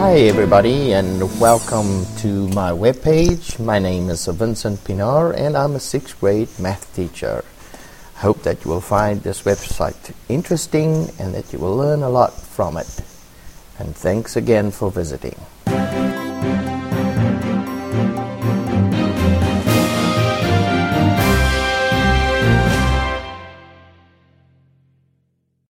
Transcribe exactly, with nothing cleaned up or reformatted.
Hi everybody and welcome to my webpage. My name is Vincent Pinar and I'm a sixth grade math teacher. Hope that you will find this website interesting and that you will learn a lot from it. And thanks again for visiting.